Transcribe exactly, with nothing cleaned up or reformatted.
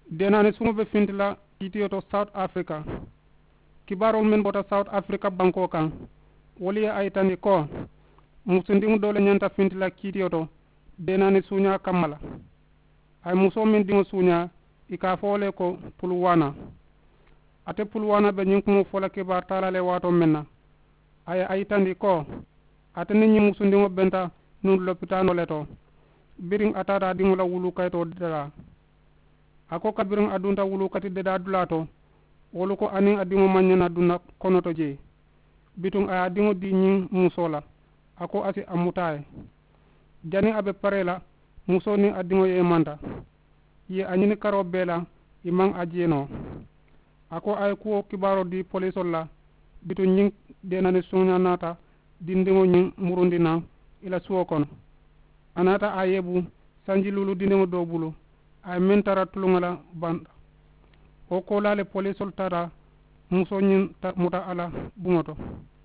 denani sumo be fintila kitiyo to South Africa kibarol men bota South Africa banko kan woli ay tani ko musundiŋo dole ñanta fintila kitiyo to denani suña kammala ay muso min diŋo suña i ka fole ko pulwana ate pulwana be ñiŋ kumo fola kibar talale wato menna ay ay tandi ko ate ni ñiŋ musundiŋo benta nun lopitano le to biriŋ atata diŋo la wulu kayto deda ako kabiriŋ adunta wulu kati deda dula to wolu ko aniŋ a diŋo mañana dunna kono to je bituŋ aya diŋo di ñiŋ muso la ako asi a mutaye jani abe pare la muso niŋ a diŋo ye manta ye a ñini karo bee la i maŋ a jeenoo ako aye kuwo kibaro di polisol la bituŋ ñiŋ denani suña naata dindiŋo ñiŋ murundi naŋ i la suwo kono a naata a yebu sanji lulu dindiŋo do bulu ay men tara tuluŋa la banta wo kolale polisol tara muso ñiŋ ta muta ala buŋo to